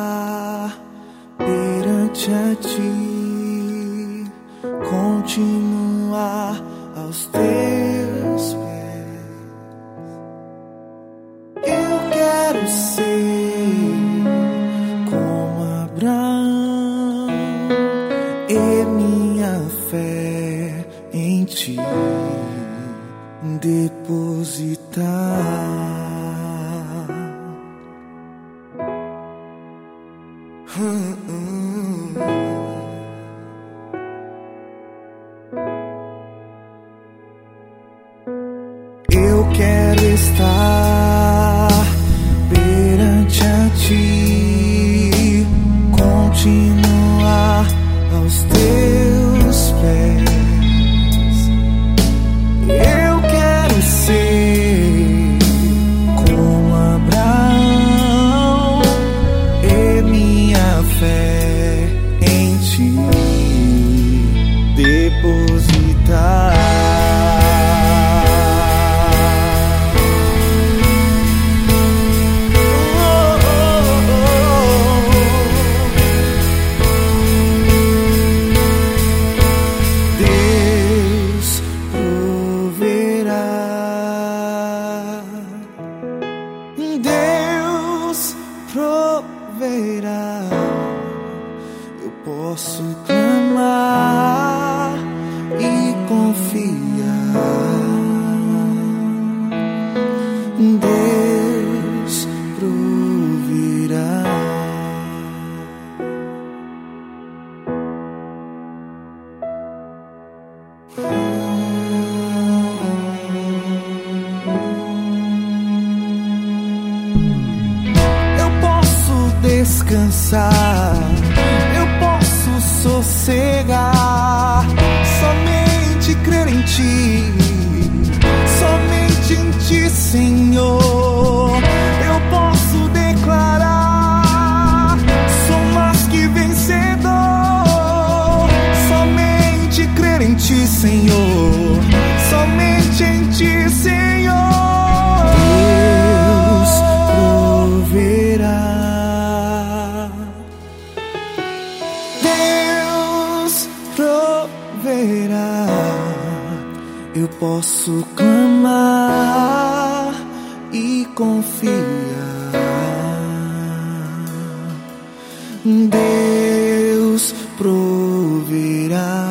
perante a ti, continuar aos teus pés. Eu quero ser como Abraão e minha fé em ti depositar. Eu quero estar perante a ti, continuar aos teus pés. Eu quero ser como Abraão e minha fé em ti depositar. Deus proverá. Eu posso clamar e confiar. Deus proverá. Descansar, eu posso sossegar, somente crer em ti, somente em ti, Senhor. Eu posso declarar, sou mais que vencedor, somente crer em ti, Senhor, somente em ti, Senhor. Deus proverá. Proverá. Eu posso clamar e confiar. Deus proverá.